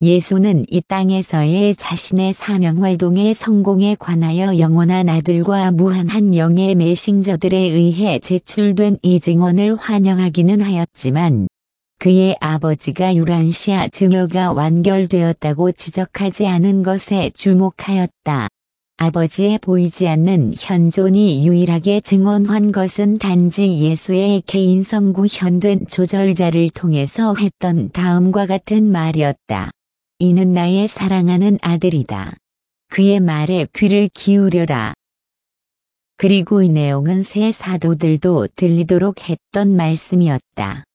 예수는 이 땅에서의 자신의 사명활동의 성공에 관하여 영원한 아들과 무한한 영의 메신저들에 의해 제출된 이 증언을 환영하기는 하였지만 그의 아버지가 유란시아 증여가 완결되었다고 지적하지 않은 것에 주목하였다. 아버지의 보이지 않는 현존이 유일하게 증언한 것은 단지 예수의 개인성 구현된 조절자를 통해서 했던 다음과 같은 말이었다. 이는 나의 사랑하는 아들이다. 그의 말에 귀를 기울여라. 그리고 이 내용은 세 사도들도 들리도록 했던 말씀이었다.